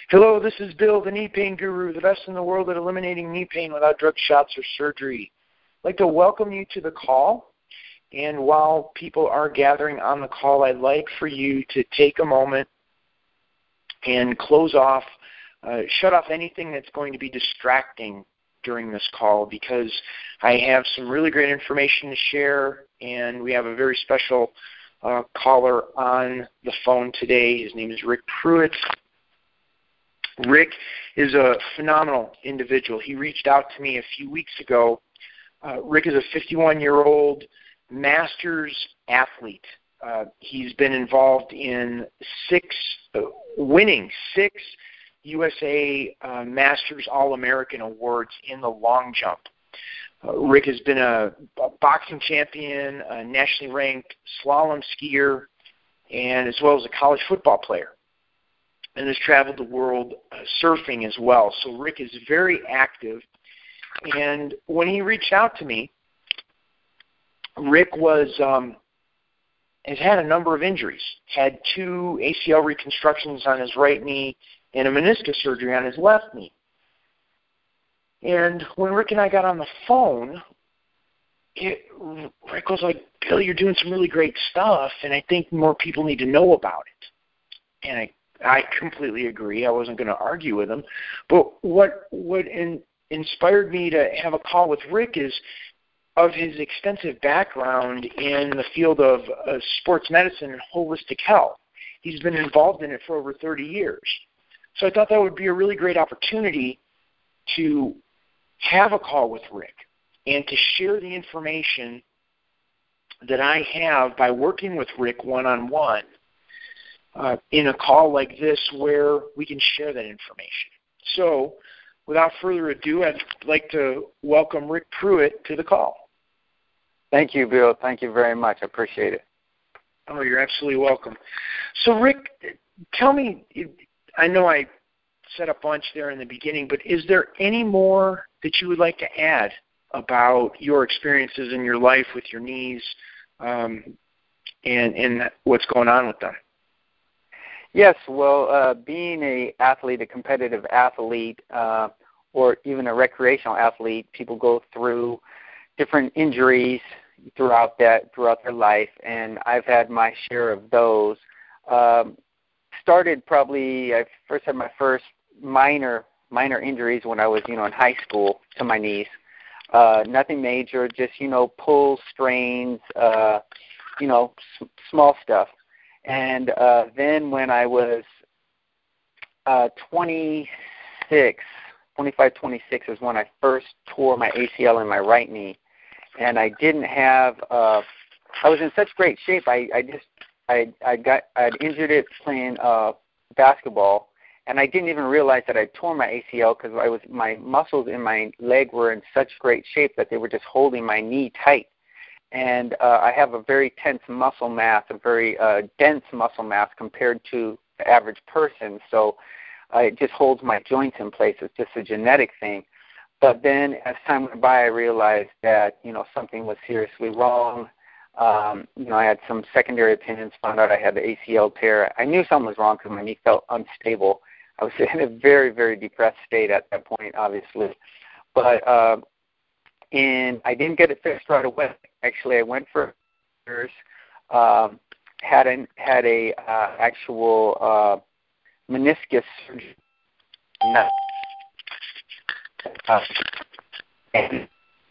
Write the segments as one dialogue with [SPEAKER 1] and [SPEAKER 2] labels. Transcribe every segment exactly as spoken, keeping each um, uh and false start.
[SPEAKER 1] Hello, this is Bill, the knee pain guru, the best in the world at eliminating knee pain without drug shots or surgery. I'd like to welcome you to the call. And while people are gathering on the call, I'd like for you to take a moment and close off, uh, shut off anything that's going to be distracting during this call, because I have some really great information to share, and we have a very special uh, caller on the phone today. His name is Rick Pruitt. Rick is a phenomenal individual. He reached out to me a few weeks ago. Uh, Rick is a fifty-one-year-old Masters athlete. Uh, he's been involved in six, uh, winning six U S A uh, Masters All-American awards in the long jump. Uh, Rick has been a, a boxing champion, a nationally ranked slalom skier, and as well as a college football player, and has traveled the world uh, surfing as well. So Rick is very active. And when he reached out to me, Rick was um, has had a number of injuries, had two A C L reconstructions on his right knee and a meniscus surgery on his left knee. And when Rick and I got on the phone, it, Rick was like, Bill, you're doing some really great stuff, and I think more people need to know about it. And I I completely agree. I wasn't going to argue with him. But what what in, inspired me to have a call with Rick is of his extensive background in the field of uh, sports medicine and holistic health. He's been involved in it for over thirty years. So I thought that would be a really great opportunity to have a call with Rick and to share the information that I have by working with Rick one-on-one. Uh, in a call like this where we can share that information. So, without further ado, I'd like to welcome Rick Pruitt to the call.
[SPEAKER 2] Thank you, Bill. Thank you very much. I appreciate it.
[SPEAKER 1] Oh, you're absolutely welcome. So, Rick, tell me, I know I said a bunch there in the beginning, but is there any more that you would like to add about your experiences in your life with your knees um, and, and what's going on with them?
[SPEAKER 2] Yes, well, uh, being a athlete, a competitive athlete, uh, or even a recreational athlete, people go through different injuries throughout that throughout their life, and I've had my share of those. Um, started probably, I first had my first minor minor injuries when I was, you know, in high school to my knees. Uh, nothing major, just, you know, pulls, strains, uh, you know, s- small stuff. And uh, then when I was uh, twenty-six, twenty-five, twenty-six is when I first tore my A C L in my right knee. And I didn't have, uh, I was in such great shape. I, I just, I, I got, I'd injured it playing uh, basketball. And I didn't even realize that I tore my A C L because I was, my muscles in my leg were in such great shape that they were just holding my knee tight. And uh, I have a very tense muscle mass, a very uh, dense muscle mass compared to the average person. So uh, it just holds my joints in place. It's just a genetic thing. But then as time went by, I realized that, you know, something was seriously wrong. Um, you know, I had some secondary opinions, found out I had the A C L tear. I knew something was wrong because my knee felt unstable. I was in a very, very depressed state at that point, obviously. But uh, and I didn't get it fixed right away. Actually, I went for years, um, had an had a uh, actual uh, meniscus surgery. Uh, and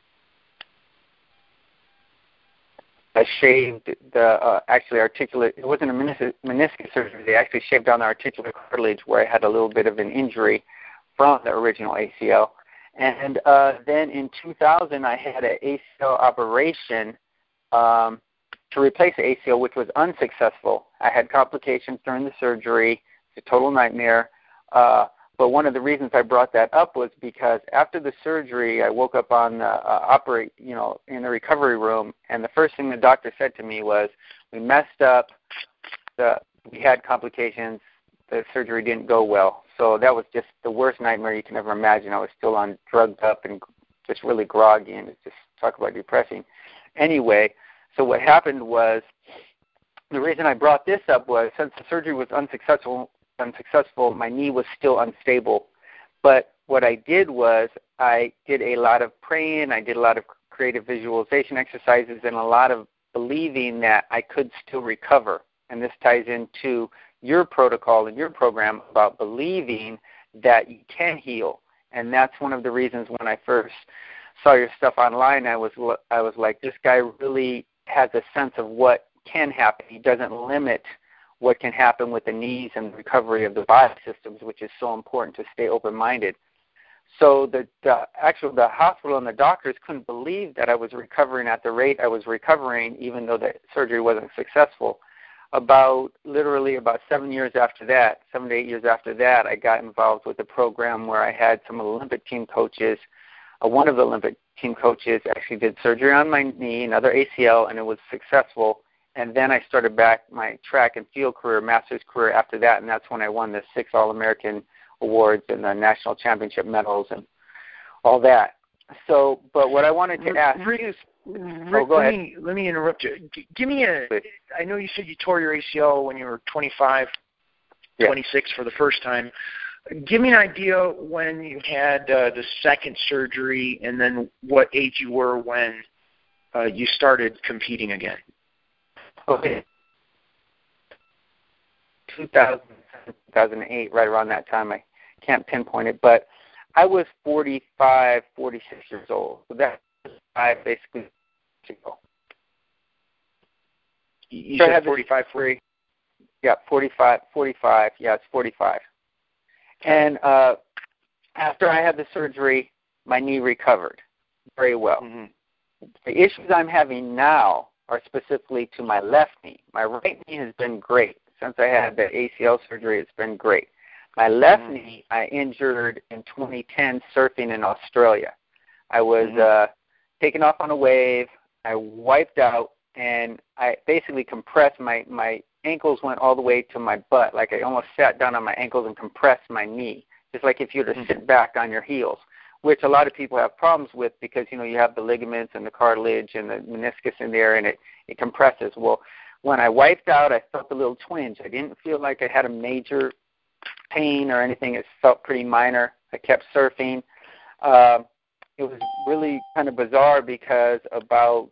[SPEAKER 2] I shaved the uh, actually articulate. It wasn't a meniscus, meniscus surgery. They actually shaved down the articular cartilage where I had a little bit of an injury from the original A C L. And uh, then in two thousand, I had an A C L operation um, to replace the A C L, which was unsuccessful. I had complications during the surgery. It's a total nightmare. Uh, but one of the reasons I brought that up was because after the surgery, I woke up on the uh, operate, you know, in the recovery room, and the first thing the doctor said to me was, "We messed up. The, we had complications. The surgery didn't go well." So that was just the worst nightmare you can ever imagine. I was still on drugged up and just really groggy, and it's just talk about depressing. Anyway, so what happened was, the reason I brought this up was since the surgery was unsuccessful, unsuccessful, my knee was still unstable. But what I did was I did a lot of praying, I did a lot of creative visualization exercises, and a lot of believing that I could still recover. And this ties into your protocol and your program about believing that you can heal. And that's one of the reasons when I first saw your stuff online, I was I was like, this guy really has a sense of what can happen. He doesn't limit what can happen with the knees and the recovery of the body systems, which is so important to stay open-minded. So the, the actual the hospital and the doctors couldn't believe that I was recovering at the rate I was recovering, even though the surgery wasn't successful. About literally about seven years after that, seven to eight years after that, I got involved with a program where I had some of the Olympic team coaches. Uh, one of the Olympic team coaches actually did surgery on my knee, another A C L, and it was successful. And then I started back my track and field career, master's career after that, and that's when I won the six All-American awards and the national championship medals and all that. So, but what I wanted to ask
[SPEAKER 1] Rick,
[SPEAKER 2] you,
[SPEAKER 1] Rick,
[SPEAKER 2] oh, go
[SPEAKER 1] let
[SPEAKER 2] ahead.
[SPEAKER 1] me let me interrupt you. G- give me a. I know you said you tore your A C L when you were twenty-five,
[SPEAKER 2] yeah.
[SPEAKER 1] twenty-six for the first time. Give me an idea when you had uh, the second surgery, and then what age you were when uh, you started competing again.
[SPEAKER 2] Okay. two thousand, two thousand eight, right around that time. I can't pinpoint it, but I was forty-five, forty-six years old. So that was five basically ago.
[SPEAKER 1] You
[SPEAKER 2] so
[SPEAKER 1] said forty-five, forty?
[SPEAKER 2] Yeah, forty-five, forty-five. Yeah, it's forty-five. And uh, after I had the surgery, my knee recovered very well.
[SPEAKER 1] Mm-hmm.
[SPEAKER 2] The issues I'm having now are specifically to my left knee. My right knee has been great. Since I had the A C L surgery, it's been great. My left mm-hmm. knee, I injured in twenty ten surfing in Australia. I was mm-hmm. uh, taken off on a wave. I wiped out, and I basically compressed my, my ankles went all the way to my butt. Like I almost sat down on my ankles and compressed my knee, just like if you were to mm-hmm. sit back on your heels, which a lot of people have problems with because, you know, you have the ligaments and the cartilage and the meniscus in there, and it, it compresses. Well, when I wiped out, I felt a little twinge. I didn't feel like I had a major pain or anything. It felt pretty minor. I kept surfing. Uh, it was really kind of bizarre because about,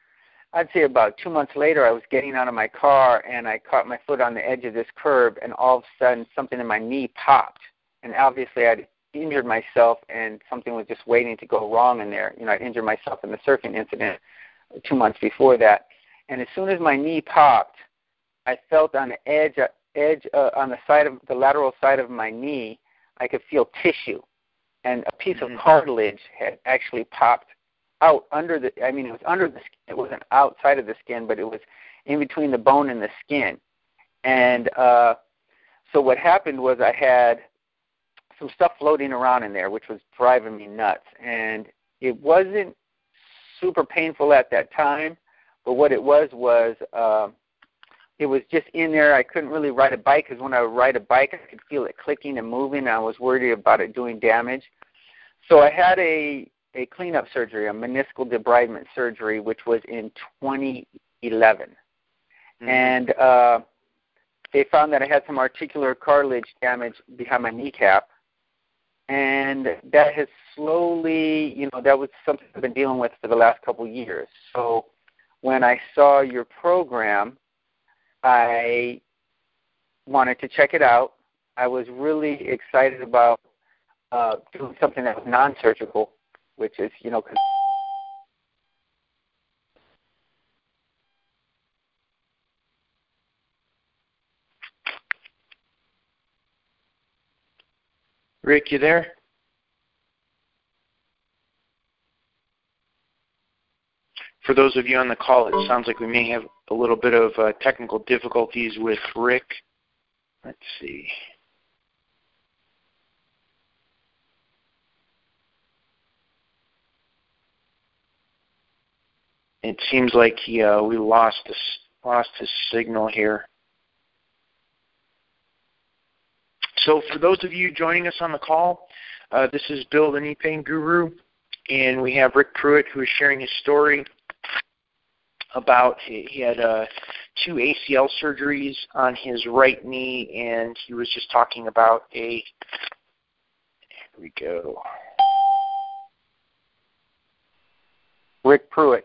[SPEAKER 2] I'd say about two months later, I was getting out of my car, and I caught my foot on the edge of this curb, and all of a sudden something in my knee popped. And obviously I'd injured myself, and something was just waiting to go wrong in there. You know, I injured myself in the surfing incident two months before that. And as soon as my knee popped, I felt on the edge, edge uh, on the side of the lateral side of my knee, I could feel tissue, and a piece mm-hmm. of cartilage had actually popped out under the. I mean, it was under the skin. It wasn't outside of the skin, but it was in between the bone and the skin. And uh, so what happened was I had some stuff floating around in there, which was driving me nuts. And it wasn't super painful at that time, but what it was was uh, it was just in there. I couldn't really ride a bike because when I would ride a bike, I could feel it clicking and moving, and I was worried about it doing damage. So I had a, a cleanup surgery, a meniscal debridement surgery, which was in twenty eleven. Mm-hmm. And uh, they found that I had some articular cartilage damage behind my kneecap. And that has slowly, you know, that was something I've been dealing with for the last couple of years. So when I saw your program, I wanted to check it out. I was really excited about uh, doing something that was non-surgical, which is, you know, 'cause
[SPEAKER 1] Rick, you there? For those of you on the call, it sounds like we may have a little bit of uh, technical difficulties with Rick. Let's see. It seems like he, uh, we lost his, lost his signal here. So for those of you joining us on the call, uh, this is Bill, the Knee Pain Guru, and we have Rick Pruitt, who is sharing his story about he, he had uh, two A C L surgeries on his right knee, and he was just talking about a, here we go.
[SPEAKER 2] Rick Pruitt.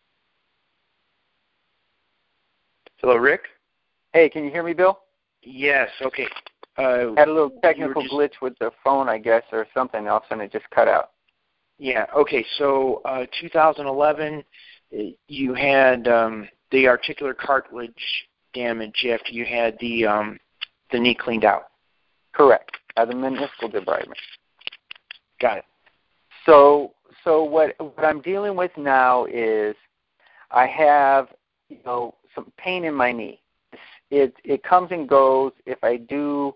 [SPEAKER 1] Hello, Rick?
[SPEAKER 2] Hey, can you hear me, Bill?
[SPEAKER 1] Yes, okay. Uh,
[SPEAKER 2] Had a little technical
[SPEAKER 1] just,
[SPEAKER 2] glitch with the phone, I guess, or something. All of a sudden it just cut out.
[SPEAKER 1] Yeah, okay. So uh, two thousand eleven, you had um, the articular cartilage damage after you had the um, the knee cleaned out.
[SPEAKER 2] Correct. Uh, the meniscal debridement.
[SPEAKER 1] Got it.
[SPEAKER 2] So, so what what I'm dealing with now is I have, you know, some pain in my knee. It it comes and goes if I do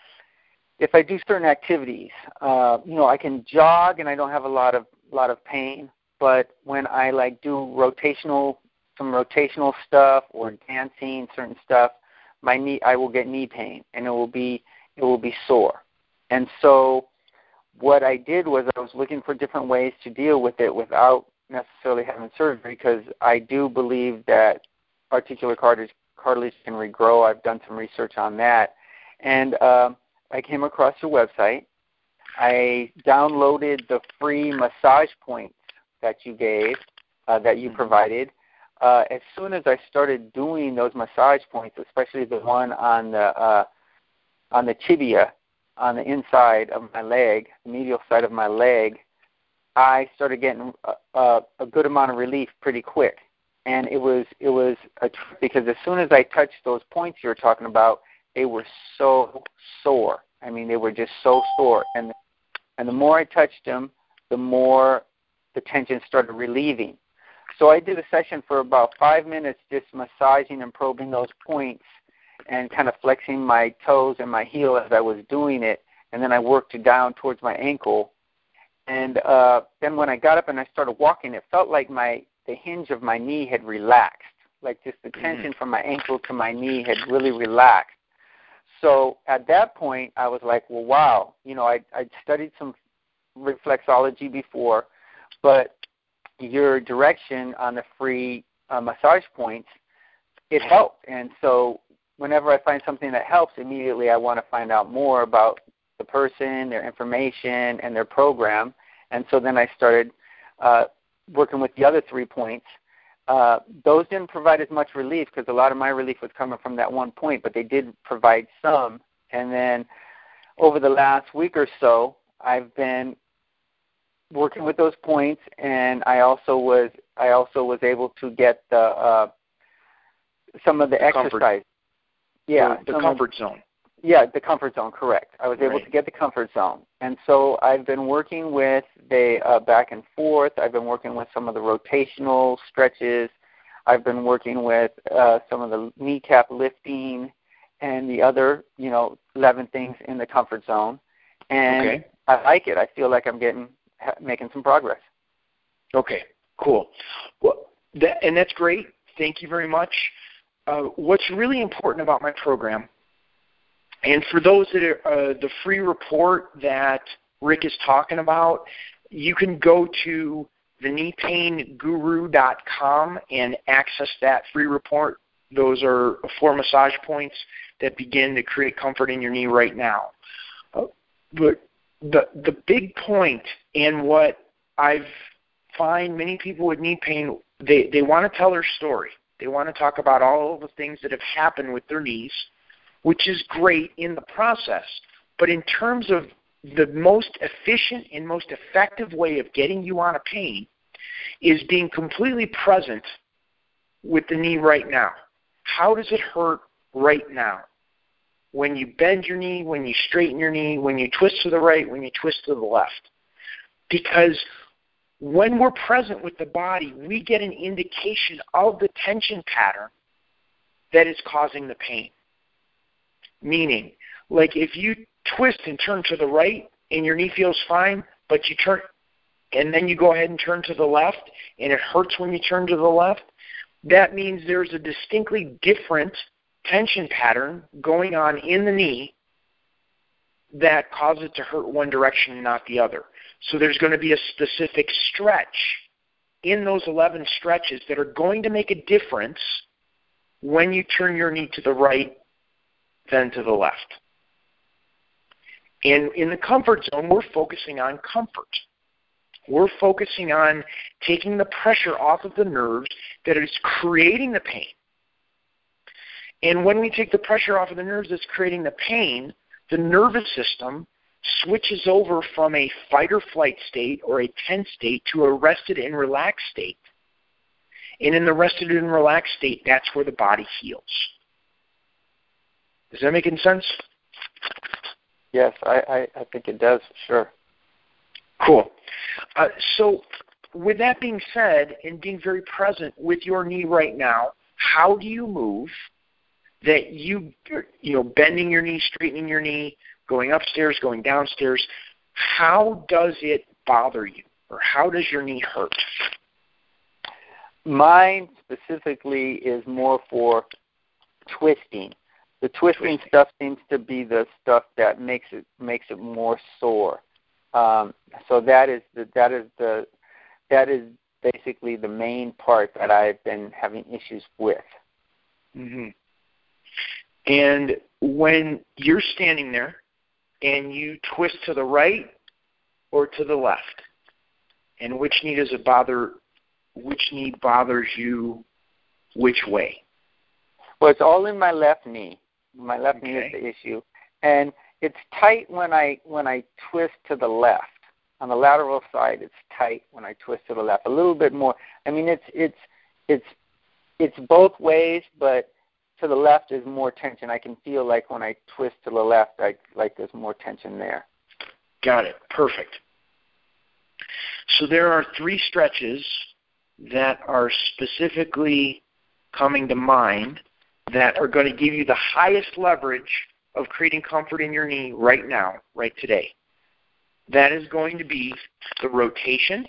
[SPEAKER 2] if I do certain activities. Uh, you know, I can jog and I don't have a lot of lot of pain, but when I like do rotational some rotational stuff or dancing certain stuff, my knee I will get knee pain and it will be it will be sore. And so what I did was I was looking for different ways to deal with it without necessarily having surgery, because I do believe that articular cartilage, cartilage can regrow. I've done some research on that. And uh, I came across your website. I downloaded the free massage points that you gave, uh, that you provided. Uh, as soon as I started doing those massage points, especially the one on the uh, on the tibia, on the inside of my leg, the medial side of my leg, I started getting a, a, a good amount of relief pretty quick. And it was it was a trip, because as soon as I touched those points you were talking about, they were so sore. I mean, they were just so sore. And and the more I touched them, the more the tension started relieving. So I did a session for about five minutes just massaging and probing those points and kind of flexing my toes and my heel as I was doing it. And then I worked down towards my ankle. And uh, then when I got up and I started walking, it felt like my the hinge of my knee had relaxed, like just the tension mm-hmm. from my ankle to my knee had really relaxed. So at that point, I was like, well, wow, you know, I, I'd studied some reflexology before, but your direction on the free uh, massage points, it helped. And so whenever I find something that helps, immediately I want to find out more about the person, their information, and their program. And so then I started uh, working with the other three points. Uh, those didn't provide as much relief because a lot of my relief was coming from that one point, but they did provide some. And then over the last week or so, I've been working with those points, and I also was I also was able to get the uh, some of the, the exercise.
[SPEAKER 1] Comfort.
[SPEAKER 2] Yeah,
[SPEAKER 1] the, the comfort of, zone.
[SPEAKER 2] Yeah, the comfort zone, correct. I was
[SPEAKER 1] right.
[SPEAKER 2] able to get the comfort zone. And so I've been working with the uh, back and forth. I've been working with some of the rotational stretches. I've been working with uh, some of the kneecap lifting and the other, you know, eleven things in the comfort zone. And
[SPEAKER 1] okay.
[SPEAKER 2] I like it. I feel like I'm getting making some progress.
[SPEAKER 1] Okay, cool. Well, that, and that's great. Thank you very much. Uh, what's really important about my program, and for those that are uh, the free report that Rick is talking about, you can go to the knee pain guru dot com and access that free report. Those are four massage points that begin to create comfort in your knee right now. Uh, but the the big point, and what I've find many people with knee pain, they, they want to tell their story. They want to talk about all of the things that have happened with their knees, which is great in the process. But in terms of the most efficient and most effective way of getting you out of pain is being completely present with the knee right now. How does it hurt right now? When you bend your knee, when you straighten your knee, when you twist to the right, when you twist to the left. Because when we're present with the body, we get an indication of the tension pattern that is causing the pain. Meaning, like if you twist and turn to the right and your knee feels fine, but you turn and then you go ahead and turn to the left and it hurts when you turn to the left, that means there's a distinctly different tension pattern going on in the knee that causes it to hurt one direction and not the other. So there's going to be a specific stretch in those eleven stretches that are going to make a difference when you turn your knee to the right, then to the left. And in the comfort zone, we're focusing on comfort. We're focusing on taking the pressure off of the nerves that is creating the pain. And when we take the pressure off of the nerves that's creating the pain, the nervous system switches over from a fight or flight state or a tense state to a rested and relaxed state. And in the rested and relaxed state, that's where the body heals. Does that make any sense?
[SPEAKER 2] Yes, I, I, I think it does, for sure.
[SPEAKER 1] Cool. Uh, so with that being said, and being very present with your knee right now, how do you move that you, you know, bending your knee, straightening your knee, going upstairs, going downstairs, how does it bother you? Or how does your knee hurt?
[SPEAKER 2] Mine specifically is more for twisting. The twisting, twisting stuff seems to be the stuff that makes it makes it more sore. Um, so that is the, that is the that is basically the main part that I've been having issues with.
[SPEAKER 1] Mm-hmm. And when you're standing there and you twist to the right or to the left, and which knee does it bother? Which knee bothers you? Which way?
[SPEAKER 2] Well, it's all in my left knee. My left
[SPEAKER 1] okay.
[SPEAKER 2] knee is the issue, and it's tight when I when I twist to the left. On the lateral side, it's tight when I twist to the left. A little bit more. I mean, it's it's it's it's both ways, but to the left is more tension. I can feel like when I twist to the left, I like there's more tension there.
[SPEAKER 1] Got it. Perfect. So there are three stretches that are specifically coming to mind that are going to give you the highest leverage of creating comfort in your knee right now, right today. That is going to be the rotation,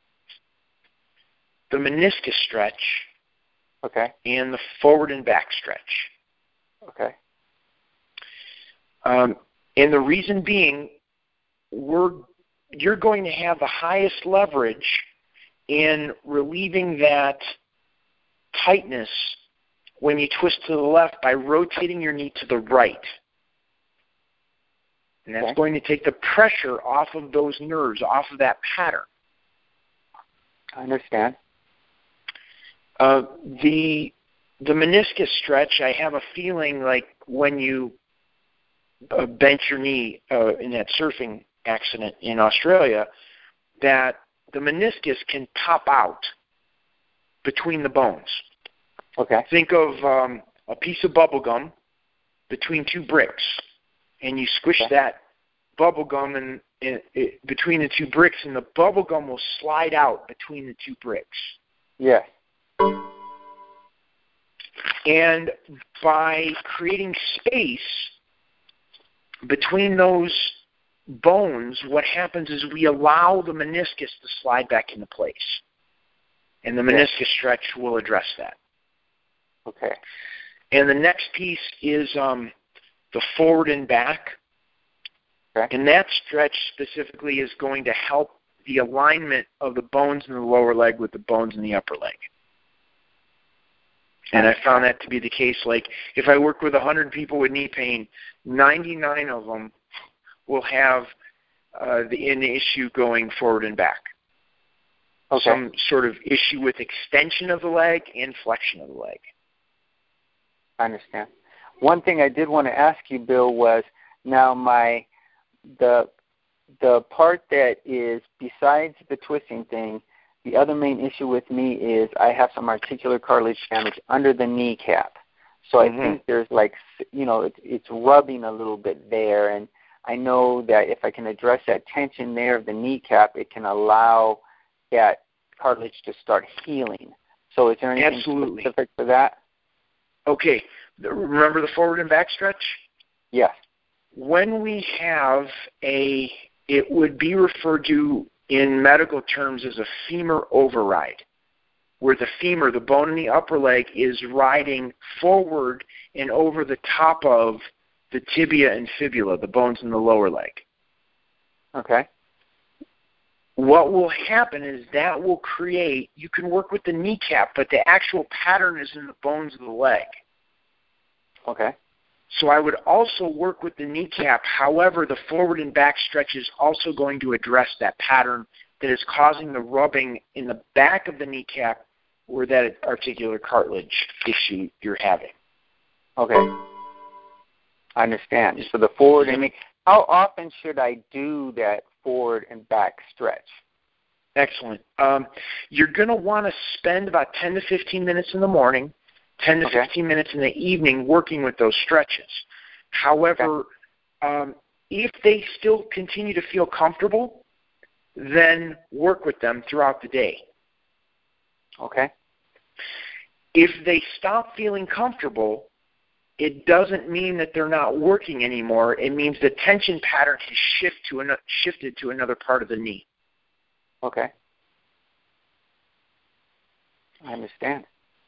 [SPEAKER 1] the meniscus stretch,
[SPEAKER 2] okay,
[SPEAKER 1] and the forward and back stretch.
[SPEAKER 2] Okay.
[SPEAKER 1] Um, and the reason being, we're you're going to have the highest leverage in relieving that tightness when you twist to the left by rotating your knee to the right. And that's okay. going to take the pressure off of those nerves, off of that pattern.
[SPEAKER 2] I understand.
[SPEAKER 1] Uh, the the meniscus stretch, I have a feeling like when you uh, bent your knee uh, in that surfing accident in Australia, that the meniscus can pop out between the bones.
[SPEAKER 2] Okay.
[SPEAKER 1] Think of um, a piece of bubble gum between two bricks, and you squish okay. that bubble gum in, in, in, between the two bricks, and the bubble gum will slide out between the two bricks.
[SPEAKER 2] Yes.
[SPEAKER 1] And by creating space between those bones, what happens is we allow the meniscus to slide back into place. And the meniscus yes. stretch will address that.
[SPEAKER 2] Okay.
[SPEAKER 1] And the next piece is um, the forward and back.
[SPEAKER 2] Okay.
[SPEAKER 1] And that stretch specifically is going to help the alignment of the bones in the lower leg with the bones in the upper leg. And I found that to be the case. Like, if I work with one hundred people with knee pain, ninety-nine of them will have uh, the an issue going forward and back.
[SPEAKER 2] Okay.
[SPEAKER 1] Some sort of issue with extension of the leg and flexion of the leg.
[SPEAKER 2] I understand. One thing I did want to ask you, Bill, was now my the the part that is besides the twisting thing. The other main issue with me is I have some articular cartilage damage under the kneecap. So mm-hmm. I think there's like, you know, it, it's rubbing a little bit there. And I know that if I can address that tension there of the kneecap, it can allow that cartilage to start healing. So is there anything
[SPEAKER 1] Absolutely.
[SPEAKER 2] specific for that?
[SPEAKER 1] Okay. Remember the forward and back stretch?
[SPEAKER 2] Yes.
[SPEAKER 1] When we have a, it would be referred to in medical terms as a femur override, where the femur, the bone in the upper leg, is riding forward and over the top of the tibia and fibula, the bones in the lower leg.
[SPEAKER 2] Okay.
[SPEAKER 1] what will happen is that will create, you can work with the kneecap, but the actual pattern is in the bones of the leg.
[SPEAKER 2] Okay.
[SPEAKER 1] So I would also work with the kneecap. However, the forward and back stretch is also going to address that pattern that is causing the rubbing in the back of the kneecap where that articular cartilage issue you're having.
[SPEAKER 2] Okay. I understand. So the forward and how often should I do that forward and back stretch?
[SPEAKER 1] Excellent. Um, you're going to want to spend about ten to fifteen minutes in the morning, ten to fifteen okay. minutes in the evening working with those stretches. However, okay. um, if they still continue to feel comfortable, then work with them throughout the day.
[SPEAKER 2] Okay.
[SPEAKER 1] If they stop feeling comfortable, it doesn't mean that they're not working anymore. It means the tension pattern has shift to an, shifted to another part of the knee.
[SPEAKER 2] Okay. I understand.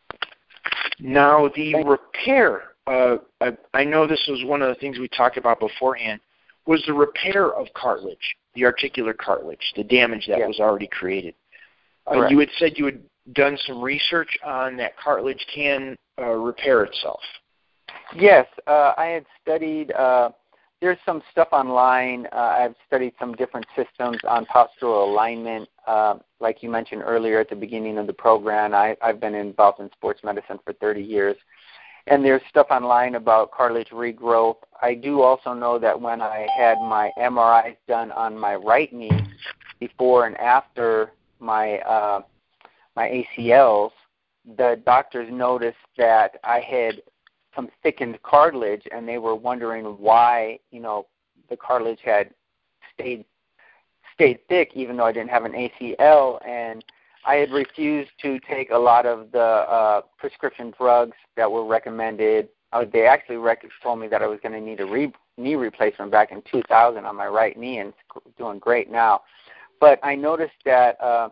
[SPEAKER 1] Now, the Thanks. repair, uh, I, I know this was one of the things we talked about beforehand, was the repair of cartilage, the articular cartilage, the damage that yeah. was already created. Uh, you had said you had done some research on that cartilage can uh, repair itself.
[SPEAKER 2] Yes, uh, I had studied, uh, there's some stuff online. Uh, I've studied some different systems on postural alignment. Uh, like you mentioned earlier at the beginning of the program, I, I've been involved in sports medicine for thirty years. And there's stuff online about cartilage regrowth. I do also know that when I had my M R Is done on my right knee, before and after my uh, my A C Ls, the doctors noticed that I had some thickened cartilage, and they were wondering why, you know, the cartilage had stayed stayed thick, even though I didn't have an A C L. And I had refused to take a lot of the uh, prescription drugs that were recommended. Uh, they actually rec- told me that I was going to need a re- knee replacement back in two thousand on my right knee, and it's doing great now. But I noticed that uh,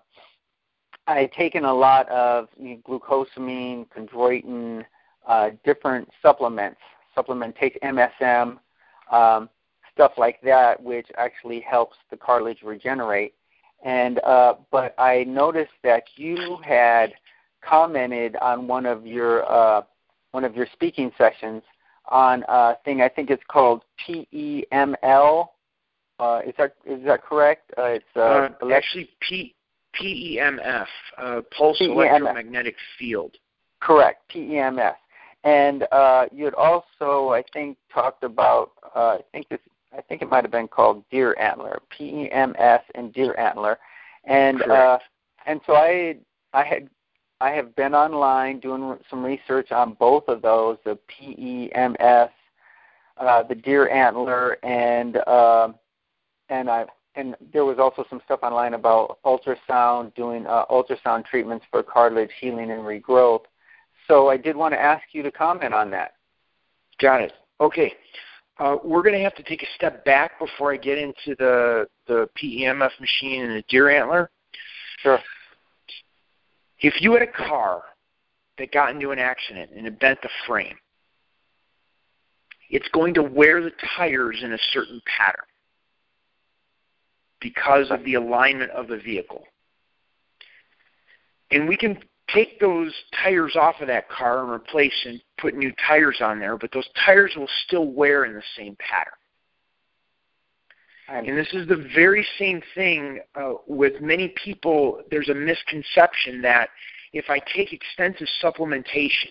[SPEAKER 2] I had taken a lot of you know, glucosamine, chondroitin, uh, different supplements, supplement takes M S M, um, stuff like that, which actually helps the cartilage regenerate. And uh, but I noticed that you had commented on one of your uh, one of your speaking sessions on a thing. I think it's called P E M L. Uh, is that is that correct? Uh, it's uh,
[SPEAKER 1] uh, actually P P E M F, uh, pulse P E M F. Electromagnetic field.
[SPEAKER 2] Correct, P E M S. And uh, you had also, I think, talked about. Uh, I think this. I think it might have been called deer antler, P E M S and deer antler, and uh, and so I I had I have been online doing some research on both of those, the P E M S, uh, the deer antler, and uh, and I and there was also some stuff online about ultrasound, doing uh, ultrasound treatments for cartilage healing and regrowth. So I did want to ask you to comment on that.
[SPEAKER 1] Got it. Okay. Uh, we're going to have to take a step back before I get into the, the P E M F machine and the deer antler.
[SPEAKER 2] Sure.
[SPEAKER 1] If you had a car that got into an accident and it bent the frame, it's going to wear the tires in a certain pattern because of the alignment of the vehicle. And we can take those tires off of that car and replace and put new tires on there, but those tires will still wear in the same pattern. And this is the very same thing uh, with many people. There's a misconception that if I take extensive supplementation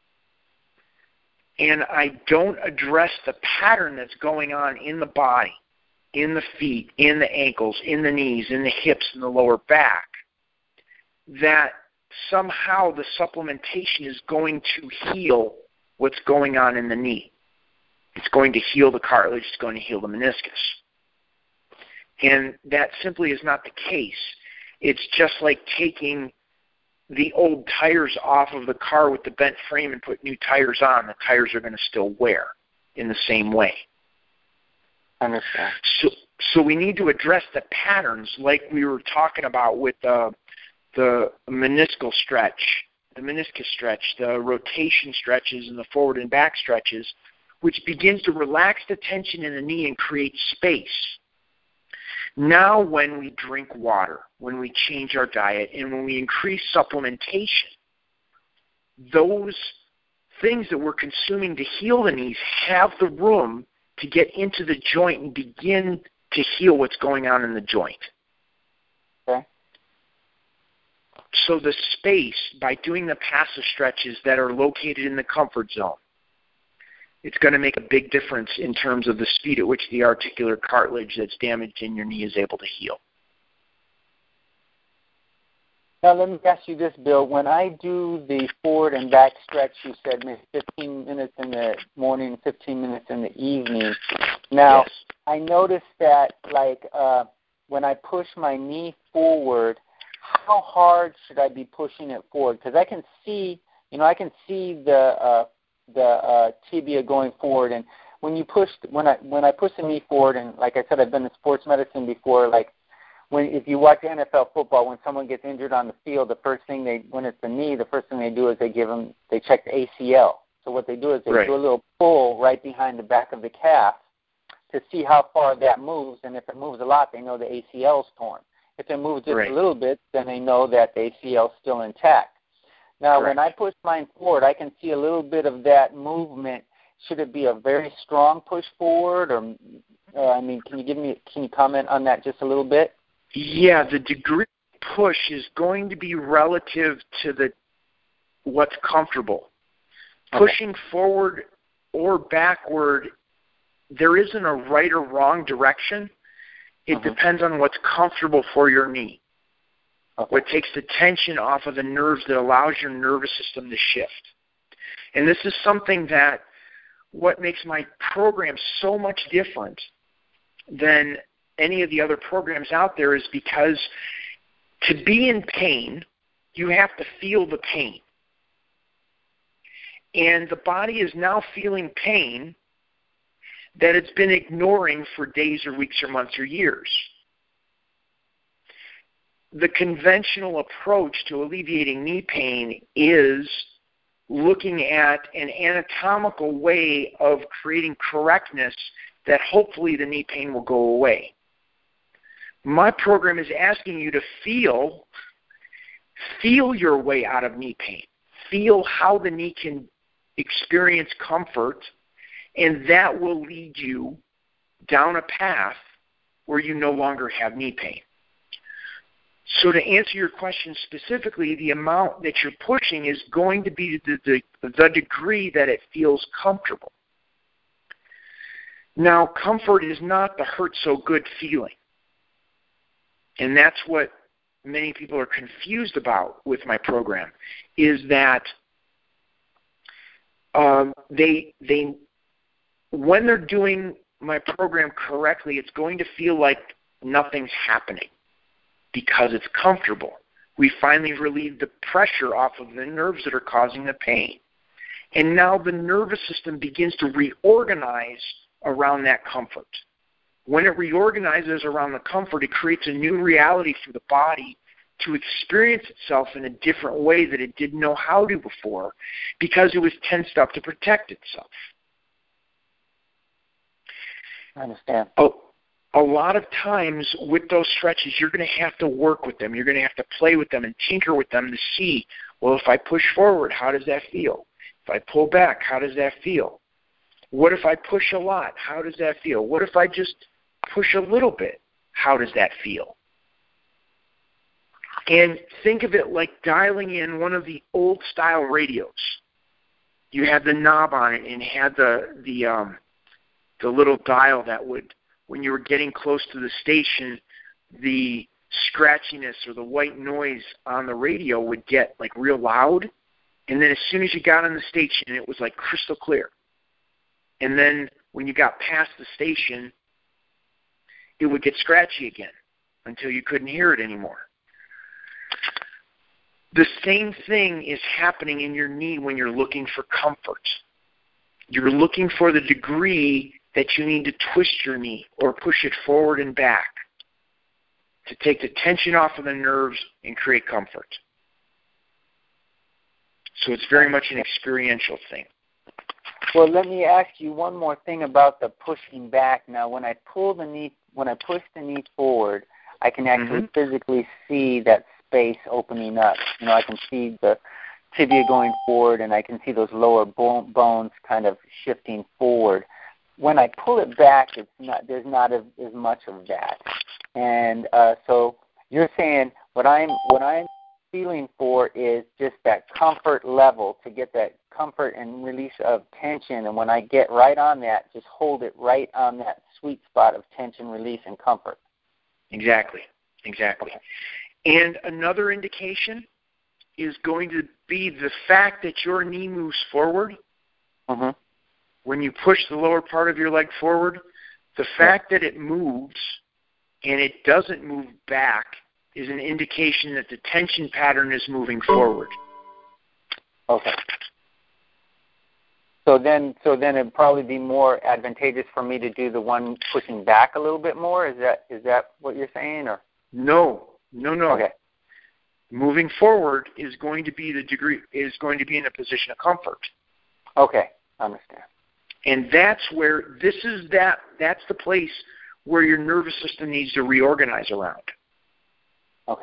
[SPEAKER 1] and I don't address the pattern that's going on in the body, in the feet, in the ankles, in the knees, in the hips, in the lower back, that somehow the supplementation is going to heal what's going on in the knee. It's going to heal the cartilage. It's going to heal the meniscus. And that simply is not the case. It's just like taking the old tires off of the car with the bent frame and put new tires on. The tires are going to still wear in the same way.
[SPEAKER 2] I understand.
[SPEAKER 1] So, so we need to address the patterns like we were talking about with uh, the meniscal stretch, the meniscus stretch, the rotation stretches, and the forward and back stretches, which begins to relax the tension in the knee and create space. Now when we drink water, when we change our diet, and when we increase supplementation, those things that we're consuming to heal the knees have the room to get into the joint and begin to heal what's going on in the joint.
[SPEAKER 2] Okay.
[SPEAKER 1] So the space, by doing the passive stretches that are located in the comfort zone, it's going to make a big difference in terms of the speed at which the articular cartilage that's damaged in your knee is able to heal.
[SPEAKER 2] Now let me ask you this, Bill. When I do the forward and back stretch, you said maybe fifteen minutes in the morning, fifteen minutes in the evening. Now,
[SPEAKER 1] yes.
[SPEAKER 2] I noticed that, like, uh, when I push my knee forward, how hard should I be pushing it forward? Because I can see, you know, I can see the uh, the uh, tibia going forward, and when you push, when I when I push the knee forward, and like I said, I've been in sports medicine before, like. When, if you watch N F L football, when someone gets injured on the field, the first thing they, when it's the knee, the first thing they do is they give them, they check the A C L. So what they do is they
[SPEAKER 1] right.
[SPEAKER 2] do a little pull right behind the back of the calf to see how far that moves, and if it moves a lot, they know the A C L is torn. If it moves just
[SPEAKER 1] right.
[SPEAKER 2] a little bit, then they know that the A C L is still intact. Now,
[SPEAKER 1] Correct.
[SPEAKER 2] when I push mine forward, I can see a little bit of that movement. Should it be a very strong push forward, or uh, I mean, can you give me, can you comment on that just a little bit?
[SPEAKER 1] Yeah, the degree of push is going to be relative to the what's comfortable. Okay. Pushing forward or backward, there isn't a right or wrong direction. It uh-huh. depends on what's comfortable for your knee. Okay. What takes the tension off of the nerves that allows your nervous system to shift. And this is something that what makes my program so much different than any of the other programs out there is because to be in pain, you have to feel the pain. And the body is now feeling pain that it's been ignoring for days or weeks or months or years. The conventional approach to alleviating knee pain is looking at an anatomical way of creating correctness that hopefully the knee pain will go away. My program is asking you to feel, feel your way out of knee pain. Feel how the knee can experience comfort, and that will lead you down a path where you no longer have knee pain. So to answer your question specifically, the amount that you're pushing is going to be the, the, the degree that it feels comfortable. Now, comfort is not the hurt so good feeling. And that's what many people are confused about with my program, is that um, they they when they're doing my program correctly, it's going to feel like nothing's happening because it's comfortable. We finally relieve the pressure off of the nerves that are causing the pain. And now the nervous system begins to reorganize around that comfort. When it reorganizes around the comfort, it creates a new reality for the body to experience itself in a different way that it didn't know how to before because it was tensed up to protect itself.
[SPEAKER 2] I understand.
[SPEAKER 1] Oh, a lot of times with those stretches, you're going to have to work with them. You're going to have to play with them and tinker with them to see, well, if I push forward, how does that feel? If I pull back, how does that feel? What if I push a lot? How does that feel? What if I just push a little bit? How does that feel? And think of it like dialing in one of the old-style radios. You had the knob on it and had the the um, the little dial that would, when you were getting close to the station, the scratchiness or the white noise on the radio would get like real loud. And then as soon as you got on the station, it was like crystal clear. And then when you got past the station, it would get scratchy again until you couldn't hear it anymore. The same thing is happening in your knee when you're looking for comfort. You're looking for the degree that you need to twist your knee or push it forward and back to take the tension off of the nerves and create comfort. So it's very much an experiential thing.
[SPEAKER 2] Well, let me ask you one more thing about the pushing back. Now, when I pull the knee, when I push the knee forward, I can actually mm-hmm. physically see that space opening up. You know, I can see the tibia going forward, and I can see those lower bone, bones kind of shifting forward. When I pull it back, it's not there's not as, as much of that. And uh, so you're saying what I'm what I'm feeling for is just that comfort level, to get that comfort and release of tension. And when I get right on that, just hold it right on that sweet spot of tension, release, and comfort.
[SPEAKER 1] Exactly, exactly. And another indication is going to be the fact that your knee moves forward.
[SPEAKER 2] Mm-hmm.
[SPEAKER 1] When you push the lower part of your leg forward, the fact that it moves and it doesn't move back is an indication that the tension pattern is moving forward.
[SPEAKER 2] Okay. So then, so then it'd probably be more advantageous for me to do the one pushing back a little bit more. Is that is that what you're saying, or?
[SPEAKER 1] No, no, no.
[SPEAKER 2] Okay.
[SPEAKER 1] Moving forward is going to be the degree is going to be in a position of comfort.
[SPEAKER 2] Okay, I understand.
[SPEAKER 1] And that's where this is that that's the place where your nervous system needs to reorganize around.
[SPEAKER 2] Okay.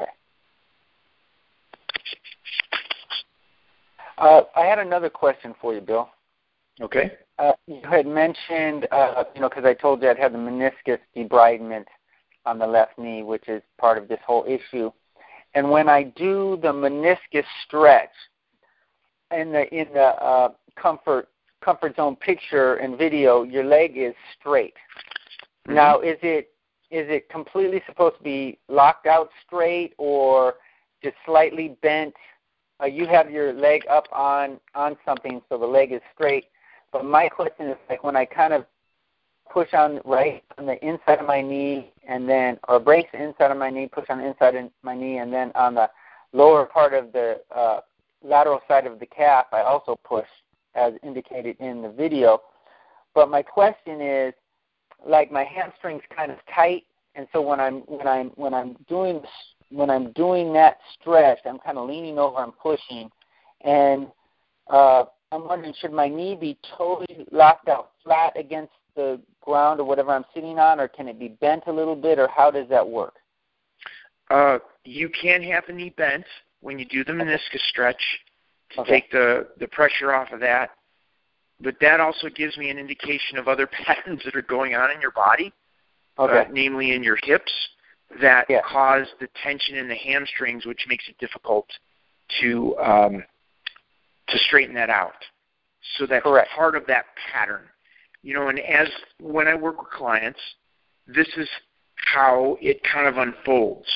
[SPEAKER 2] Uh, I had another question for you, Bill.
[SPEAKER 1] Okay.
[SPEAKER 2] Uh, you had mentioned, uh, you know, because I told you I'd had the meniscus debridement on the left knee, which is part of this whole issue. And when I do the meniscus stretch in the in the uh, comfort comfort zone picture and video, your leg is straight. Mm-hmm. Now, is it is it completely supposed to be locked out straight, or just slightly bent? Uh, you have your leg up on on something, so the leg is straight. But my question is, like, when I kind of push on right on the inside of my knee, and then, or brace the inside of my knee, push on the inside of my knee, and then on the lower part of the uh, lateral side of the calf, I also push, as indicated in the video. But my question is, like, my hamstring's kind of tight, and so when I'm when I'm when I'm doing when I'm doing that stretch, I'm kind of leaning over and pushing, and uh, I'm wondering, should my knee be totally locked out flat against the ground or whatever I'm sitting on, or can it be bent a little bit, or how does that work?
[SPEAKER 1] Uh, you can have the knee bent when you do the meniscus stretch to
[SPEAKER 2] okay.
[SPEAKER 1] take the, the pressure off of that. But that also gives me an indication of other patterns that are going on in your body,
[SPEAKER 2] okay.
[SPEAKER 1] uh, namely in your hips, that
[SPEAKER 2] yeah.
[SPEAKER 1] cause the tension in the hamstrings, which makes it difficult to um, to straighten that out. So that's
[SPEAKER 2] Correct.
[SPEAKER 1] part of that pattern. You know, and as when I work with clients, this is how it kind of unfolds.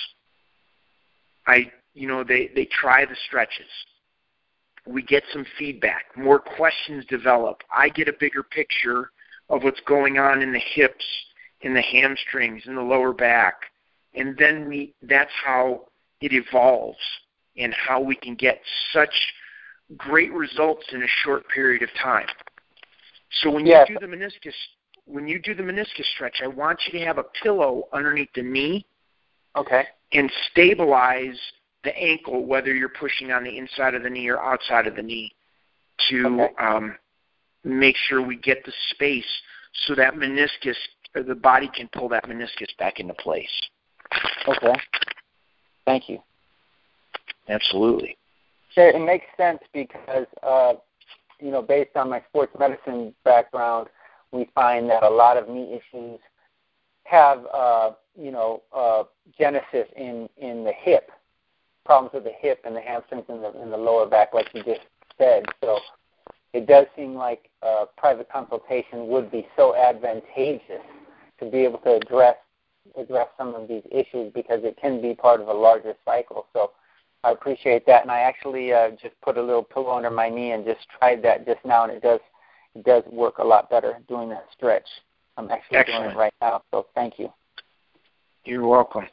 [SPEAKER 1] I, you know, they, they try the stretches. We get some feedback. More questions develop. I get a bigger picture of what's going on in the hips, in the hamstrings, in the lower back. And then we that's how it evolves and how we can get such great results in a short period of time. So when
[SPEAKER 2] yes.
[SPEAKER 1] you do the meniscus when you do the meniscus stretch, I want you to have a pillow underneath the knee.
[SPEAKER 2] Okay.
[SPEAKER 1] And stabilize the ankle, whether you're pushing on the inside of the knee or outside of the knee, to
[SPEAKER 2] okay.
[SPEAKER 1] um, make sure we get the space so that meniscus, or the body can pull that meniscus back into place.
[SPEAKER 2] Okay. Thank you.
[SPEAKER 1] Absolutely.
[SPEAKER 2] It makes sense because, uh, you know, based on my sports medicine background, we find that a lot of knee issues have, uh, you know, uh, genesis in, in the hip, problems with the hip and the hamstrings and the, and the lower back, like you just said. So it does seem like uh, private consultation would be so advantageous to be able to address address some of these issues, because it can be part of a larger cycle. So I appreciate that, and I actually uh, just put a little pillow under my knee and just tried that just now, and it does it does work a lot better doing that stretch. I'm actually
[SPEAKER 1] Excellent.
[SPEAKER 2] doing it right now, so thank you.
[SPEAKER 1] You're welcome.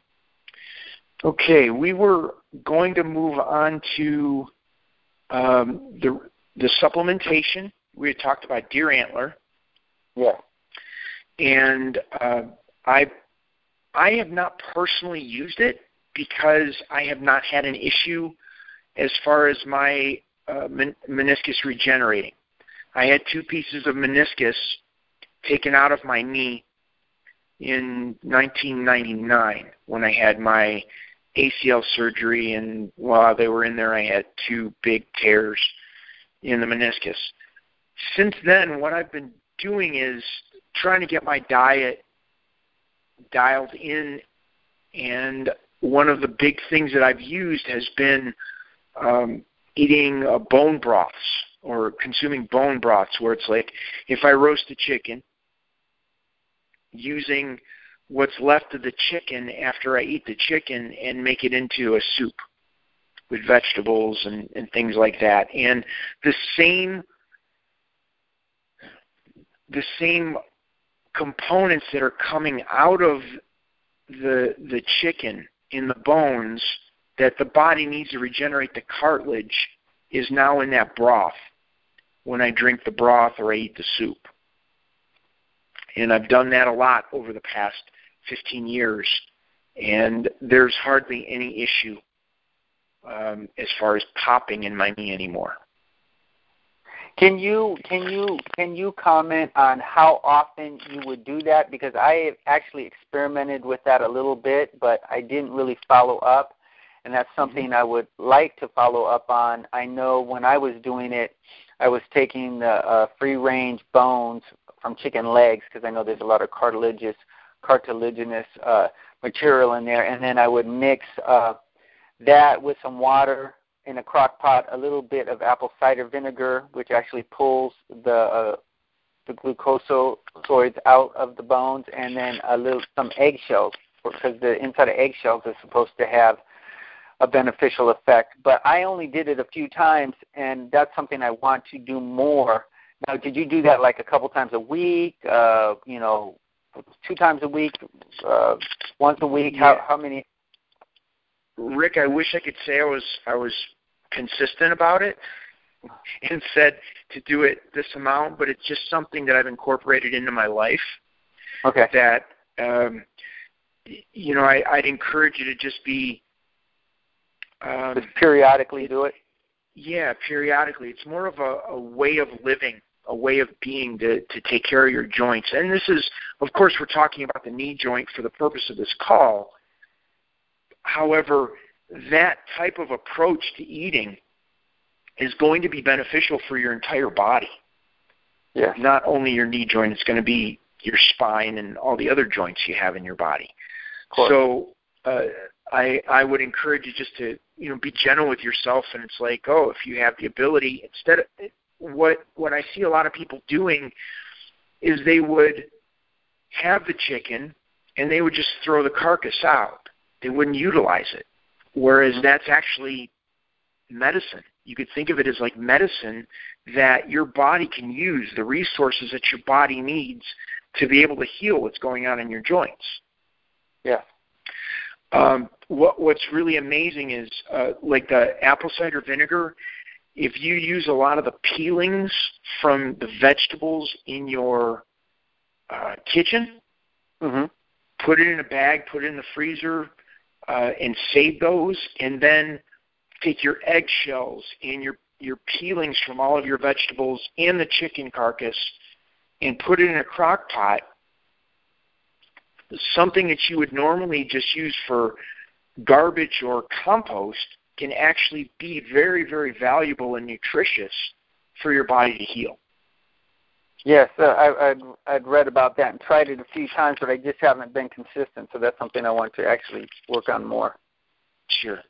[SPEAKER 1] Okay, we were going to move on to um, the the supplementation. We had talked about deer antler.
[SPEAKER 2] Yeah.
[SPEAKER 1] And uh, I I have not personally used it because I have not had an issue as far as my uh, men- meniscus regenerating. I had two pieces of meniscus taken out of my knee in nineteen ninety-nine when I had my A C L surgery, and while they were in there, I had two big tears in the meniscus. Since then, what I've been doing is trying to get my diet dialed in, and one of the big things that I've used has been um, eating uh, bone broths or consuming bone broths, where it's like if I roast a chicken, using what's left of the chicken after I eat the chicken and make it into a soup with vegetables and, and things like that. And the same the same components that are coming out of the the chicken in the bones that the body needs to regenerate the cartilage is now in that broth when I drink the broth or I eat the soup. And I've done that a lot over the past fifteen years, and there's hardly any issue um, as far as popping in my knee anymore.
[SPEAKER 2] Can you can you can you comment on how often you would do that? Because I have actually experimented with that a little bit, but I didn't really follow up, and that's something mm-hmm. I would like to follow up on. I know when I was doing it, I was taking the uh, free-range bones from chicken legs, because I know there's a lot of cartilaginous cartilaginous uh, material in there, and then I would mix uh, that with some water in a crock pot, a little bit of apple cider vinegar, which actually pulls the uh, the glucosoids out of the bones, and then a little some eggshells, because the inside of eggshells is supposed to have a beneficial effect. But I only did it a few times, and that's something I want to do more. Now, did you do that like a couple times a week? Uh, you know, two times a week, uh, once a week?
[SPEAKER 1] Yeah.
[SPEAKER 2] How how many?
[SPEAKER 1] Rick, I wish I could say I was I was consistent about it and said to do it this amount, but it's just something that I've incorporated into my life.
[SPEAKER 2] Okay.
[SPEAKER 1] That um, you know, I, I'd encourage you to just be um,
[SPEAKER 2] just periodically do it.
[SPEAKER 1] Yeah, periodically. It's more of a, a way of living, a way of being to, to take care of your joints. And this is, of course, we're talking about the knee joint for the purpose of this call. However, that type of approach to eating is going to be beneficial for your entire body.
[SPEAKER 2] Yeah.
[SPEAKER 1] Not only your knee joint, it's going to be your spine and all the other joints you have in your body. So uh, I I would encourage you just to, you know, be gentle with yourself, and it's like, oh, if you have the ability, instead of what what I see a lot of people doing is they would have the chicken and they would just throw the carcass out. They wouldn't utilize it. Whereas that's actually medicine. You could think of it as like medicine that your body can use, the resources that your body needs to be able to heal what's going on in your joints.
[SPEAKER 2] Yeah.
[SPEAKER 1] Um, what What's really amazing is uh, like the apple cider vinegar, if you use a lot of the peelings from the vegetables in your uh, kitchen,
[SPEAKER 2] mm-hmm.
[SPEAKER 1] put it in a bag, put it in the freezer, Uh, and save those, and then take your eggshells and your, your peelings from all of your vegetables and the chicken carcass and put it in a crock pot. Something that you would normally just use for garbage or compost can actually be very, very valuable and nutritious for your body to heal.
[SPEAKER 2] Yes, uh, I, I'd, I'd read about that and tried it a few times, but I just haven't been consistent, so that's something I want to actually work on more.
[SPEAKER 1] Sure.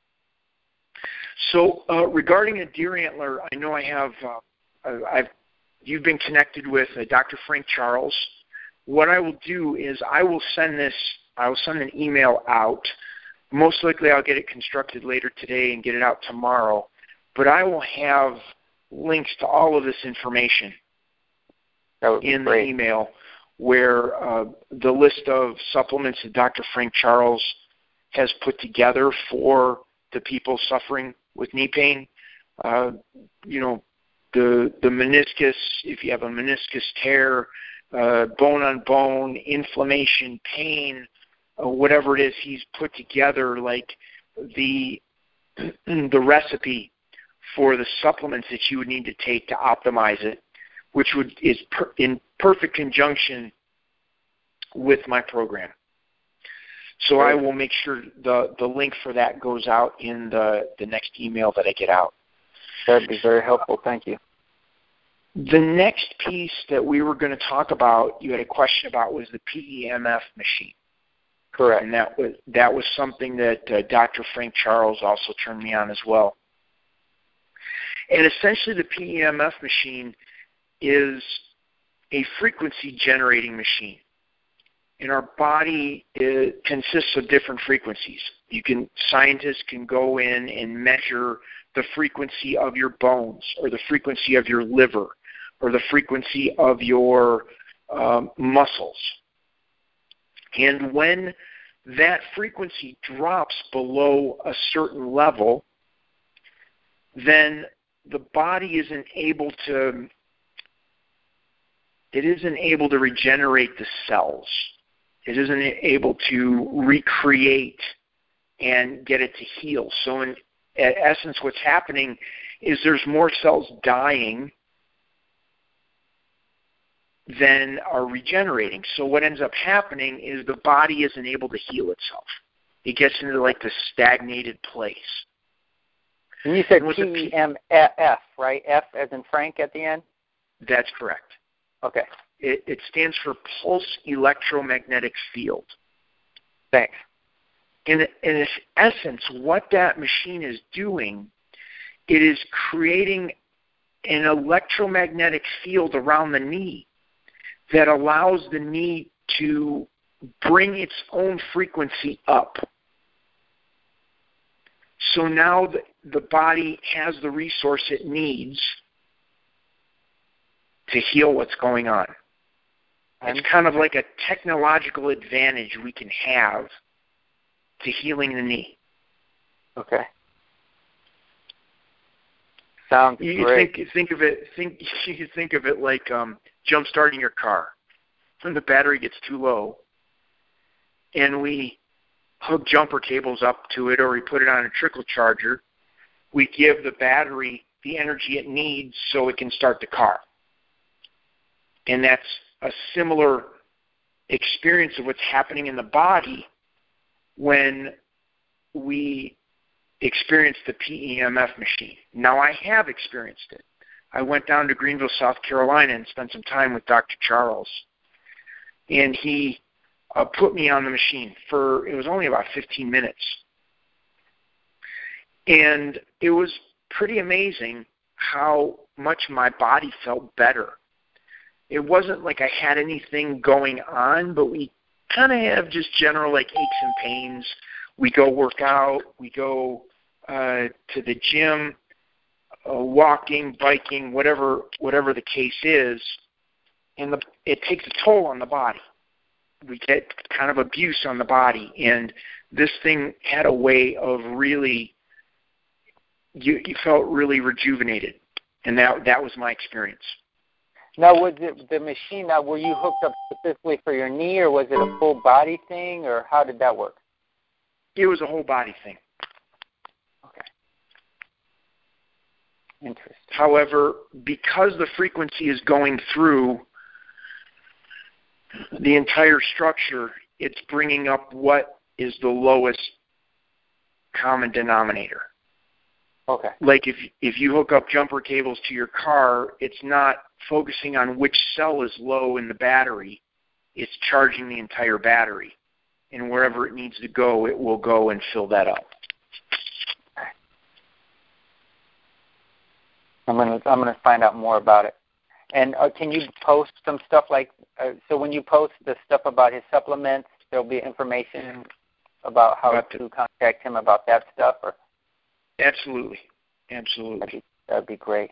[SPEAKER 1] So uh, regarding a deer antler, I know I have, uh, I've, you've been connected with uh, Doctor Frank Charles. What I will do is I will send this, I will send an email out. Most likely I'll get it constructed later today and get it out tomorrow, but I will have links to all of this information in
[SPEAKER 2] great.
[SPEAKER 1] the email, where uh, the list of supplements that Doctor Frank Charles has put together for the people suffering with knee pain. Uh, you know, the the meniscus, if you have a meniscus tear, uh, bone on bone, inflammation, pain, uh, whatever it is, he's put together like the the recipe for the supplements that you would need to take to optimize it. which would is per, in perfect conjunction with my program. So I will make sure the, the link for that goes out in the, the next email that I get out.
[SPEAKER 2] That would be very helpful. Thank you.
[SPEAKER 1] The next piece that we were going to talk about, you had a question about, was the P E M F machine.
[SPEAKER 2] Correct.
[SPEAKER 1] And that was, that was something that uh, Doctor Frank Charles also turned me on as well. And essentially the P E M F machine is a frequency generating machine. And our body it consists of different frequencies. You can scientists can go in and measure the frequency of your bones, or the frequency of your liver, or the frequency of your um, muscles. And when that frequency drops below a certain level, then the body isn't able to it isn't able to regenerate the cells. It isn't able to recreate and get it to heal. So in essence, what's happening is there's more cells dying than are regenerating. So what ends up happening is the body isn't able to heal itself. It gets into like the stagnated place.
[SPEAKER 2] And you said P E M F, right? F as in Frank at the end?
[SPEAKER 1] That's correct.
[SPEAKER 2] Okay.
[SPEAKER 1] It, it stands for pulse electromagnetic field.
[SPEAKER 2] Thanks.
[SPEAKER 1] In, in essence, what that machine is doing, it is creating an electromagnetic field around the knee that allows the knee to bring its own frequency up. So now the, the body has the resource it needs to heal what's going on. It's kind of like a technological advantage we can have to healing the knee.
[SPEAKER 2] Okay. Sounds
[SPEAKER 1] you
[SPEAKER 2] great.
[SPEAKER 1] Think, think of it. Think you think of it like um, jump starting your car. When the battery gets too low, and we hook jumper cables up to it, or we put it on a trickle charger, we give the battery the energy it needs so it can start the car. And that's a similar experience of what's happening in the body when we experience the P E M F machine. Now, I have experienced it. I went down to Greenville, South Carolina, and spent some time with Doctor Charles. And he uh, put me on the machine for, it was only about fifteen minutes. And it was pretty amazing how much my body felt better. It wasn't like I had anything going on, but we kind of have just general like aches and pains. We go work out, we go uh, to the gym, uh, walking, biking, whatever whatever the case is, and the, it takes a toll on the body. We get kind of abuse on the body, and this thing had a way of really, you, you felt really rejuvenated, and that that was my experience.
[SPEAKER 2] Now, was it the machine, now, were you hooked up specifically for your knee, or was it a full body thing, or how did that work?
[SPEAKER 1] It was a whole body thing.
[SPEAKER 2] Okay. Interesting.
[SPEAKER 1] However, because the frequency is going through the entire structure, it's bringing up what is the lowest common denominator.
[SPEAKER 2] Okay.
[SPEAKER 1] Like if if you hook up jumper cables to your car, it's not focusing on which cell is low in the battery. It's charging the entire battery. And wherever it needs to go, it will go and fill that up.
[SPEAKER 2] I'm gonna I'm gonna find out more about it. And uh, can you post some stuff like uh, so when you post the stuff about his supplements, there'll be information about how
[SPEAKER 1] about
[SPEAKER 2] to
[SPEAKER 1] the,
[SPEAKER 2] contact him about that stuff, or
[SPEAKER 1] absolutely, absolutely.
[SPEAKER 2] That'd be, that'd be great.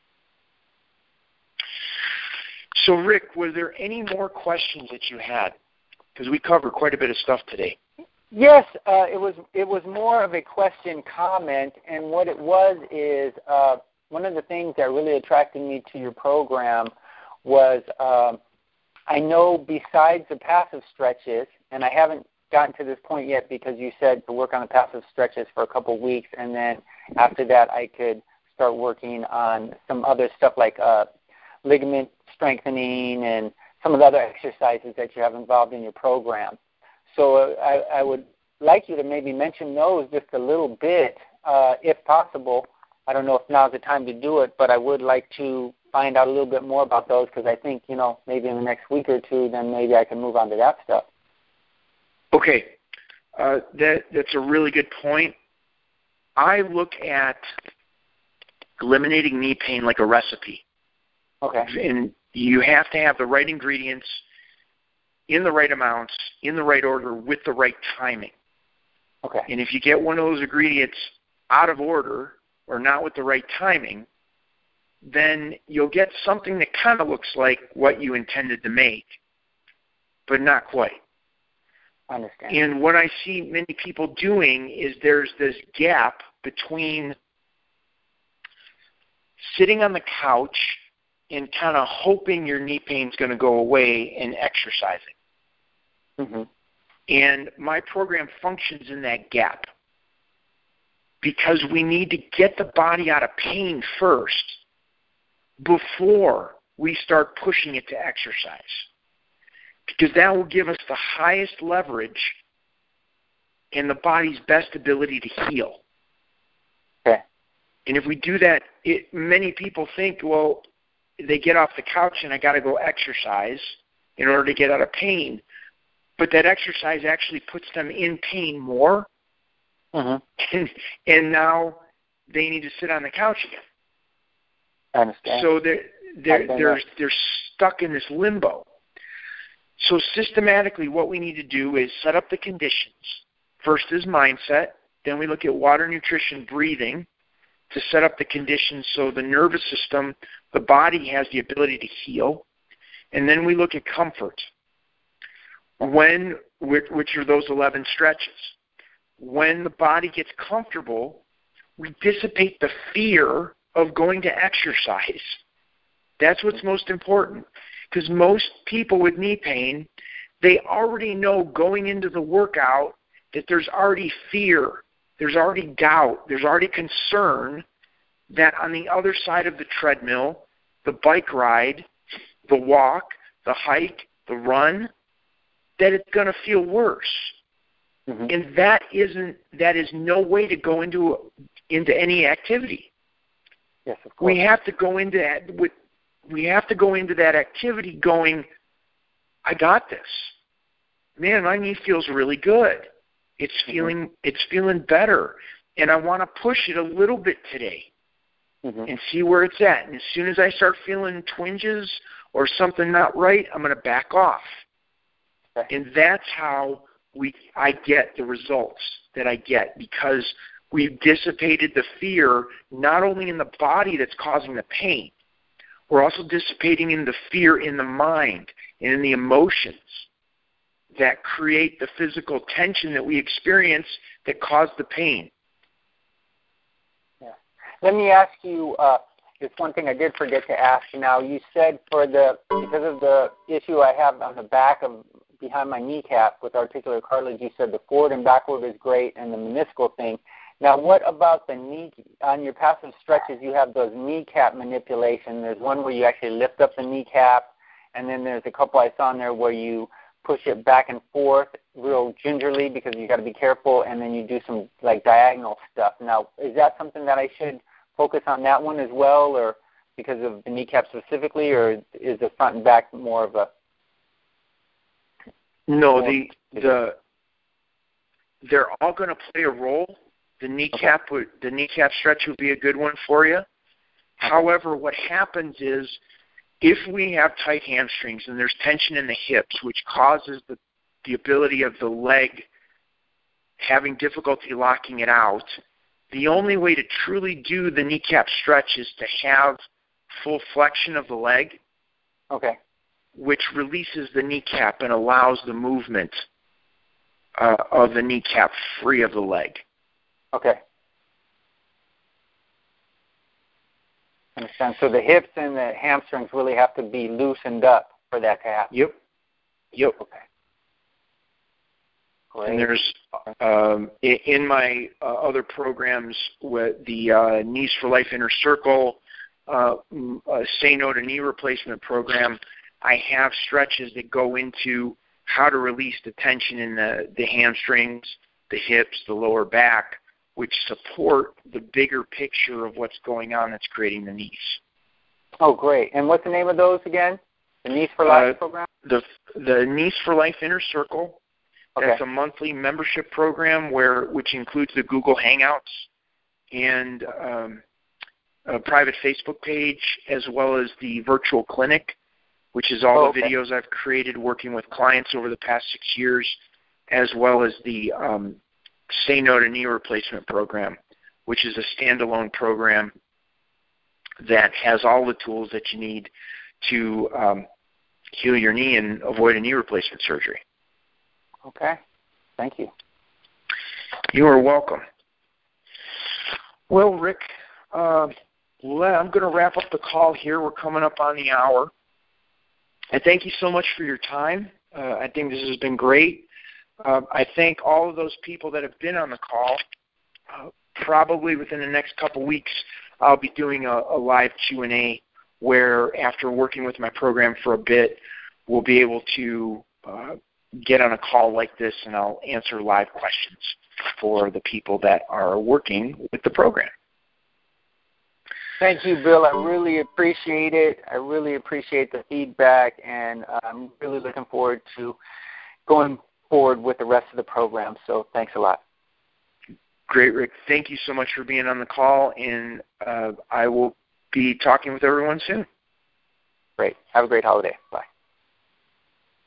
[SPEAKER 1] So, Rick, were there any more questions that you had? Because we covered quite a bit of stuff today.
[SPEAKER 2] Yes, uh, it was it was more of a question comment, and what it was is uh, one of the things that really attracted me to your program was uh, I know besides the passive stretches, and I haven't gotten to this point yet because you said to work on the passive stretches for a couple of weeks, and then after that I could start working on some other stuff like uh, ligament strengthening and some of the other exercises that you have involved in your program. So uh, I, I would like you to maybe mention those just a little bit, uh, if possible. I don't know if now's the time to do it, but I would like to find out a little bit more about those because I think, you know, maybe in the next week or two, then maybe I can move on to that stuff.
[SPEAKER 1] Okay. Uh, that that's a really good point. I look at eliminating knee pain like a recipe.
[SPEAKER 2] Okay.
[SPEAKER 1] And you have to have the right ingredients in the right amounts, in the right order, with the right timing.
[SPEAKER 2] Okay.
[SPEAKER 1] And if you get one of those ingredients out of order or not with the right timing, then you'll get something that kind of looks like what you intended to make, but not quite.
[SPEAKER 2] I understand.
[SPEAKER 1] And what I see many people doing is there's this gap between sitting on the couch and kind of hoping your knee pain's going to go away and exercising.
[SPEAKER 2] Mm-hmm.
[SPEAKER 1] And my program functions in that gap because we need to get the body out of pain first before we start pushing it to exercise. Because that will give us the highest leverage and the body's best ability to heal.
[SPEAKER 2] Okay.
[SPEAKER 1] And if we do that, it, many people think, well, they get off the couch and I got to go exercise in order to get out of pain. But that exercise actually puts them in pain more.
[SPEAKER 2] Mm-hmm.
[SPEAKER 1] And, and now they need to sit on the couch again.
[SPEAKER 2] I understand.
[SPEAKER 1] So they're, they're, they're, they're stuck in this limbo. So systematically what we need to do is set up the conditions. First is mindset. Then we look at water, nutrition, breathing to set up the conditions so the nervous system, the body has the ability to heal. And then we look at comfort. When, which are those eleven stretches. When the body gets comfortable, we dissipate the fear of going to exercise. That's what's most important. Because most people with knee pain, they already know going into the workout that there's already fear, there's already doubt, there's already concern that on the other side of the treadmill, the bike ride, the walk, the hike, the run, that it's going to feel worse. Mm-hmm. And that isn't that is no way to go into into any activity.
[SPEAKER 2] Yes, of course.
[SPEAKER 1] We have to go into that with we have to go into that activity going, I got this. Man, my knee feels really good. It's feeling mm-hmm. it's feeling better. And I want to push it a little bit today mm-hmm. and see where it's at. And as soon as I start feeling twinges or something not right, I'm going to back off. Okay. And that's how we I get the results that I get because we've dissipated the fear not only in the body that's causing the pain, we're also dissipating in the fear in the mind and in the emotions that create the physical tension that we experience that cause the pain.
[SPEAKER 2] Yeah. Let me ask you, uh, it's one thing I did forget to ask you now. You said for the, because of the issue I have on the back of, behind my kneecap with articular cartilage, you said the forward and backward is great and the meniscal thing. Now, what about the knee? On your passive stretches, you have those kneecap manipulation. There's one where you actually lift up the kneecap, and then there's a couple I saw in there where you push it back and forth real gingerly because you got to be careful, and then you do some like diagonal stuff. Now, is that something that I should focus on that one as well, or because of the kneecap specifically, or is the front and back more of a?
[SPEAKER 1] No, the the they're all going to play a role. The kneecap okay. would, the kneecap stretch would be a good one for you. Okay. However, what happens is if we have tight hamstrings and there's tension in the hips, which causes the, the ability of the leg having difficulty locking it out, the only way to truly do the kneecap stretch is to have full flexion of the leg,
[SPEAKER 2] okay,
[SPEAKER 1] which releases the kneecap and allows the movement uh, of the kneecap free of the leg.
[SPEAKER 2] Okay. Understand. So the hips and the hamstrings really have to be loosened up for that to happen.
[SPEAKER 1] Yep. Yep.
[SPEAKER 2] Okay. Great.
[SPEAKER 1] And there's um, in my uh, other programs with the uh, Knees for Life Inner Circle, uh, uh, Say No to Knee Replacement program, I have stretches that go into how to release the tension in the, the hamstrings, the hips, the lower back, which support the bigger picture of what's going on that's creating the knees.
[SPEAKER 2] Oh, great. And what's the name of those again? The Knees for Life
[SPEAKER 1] uh,
[SPEAKER 2] program?
[SPEAKER 1] The the Knees for Life Inner Circle.
[SPEAKER 2] Okay.
[SPEAKER 1] That's a monthly membership program where which includes the Google Hangouts and um, a private Facebook page, as well as the virtual clinic, which is all
[SPEAKER 2] oh,
[SPEAKER 1] the
[SPEAKER 2] okay.
[SPEAKER 1] videos I've created working with clients over the past six years, as well as the um, Say No to Knee Replacement program, which is a standalone program that has all the tools that you need to um, heal your knee and avoid a knee replacement surgery.
[SPEAKER 2] Okay. Thank you.
[SPEAKER 1] You are welcome. Well, Rick, uh, I'm going to wrap up the call here. We're coming up on the hour. I thank you so much for your time. Uh, I think this has been great. Uh, I thank all of those people that have been on the call. Uh, probably within the next couple weeks, I'll be doing a, a live Q and A where, after working with my program for a bit, we'll be able to uh, get on a call like this, and I'll answer live questions for the people that are working with the program.
[SPEAKER 2] Thank you, Bill. I really appreciate it. I really appreciate the feedback, and I'm really looking forward to going forward with the rest of the program. So thanks a lot.
[SPEAKER 1] Great, Rick. Thank you so much for being on the call, and uh, I will be talking with everyone soon.
[SPEAKER 2] Great. Have a great holiday. Bye.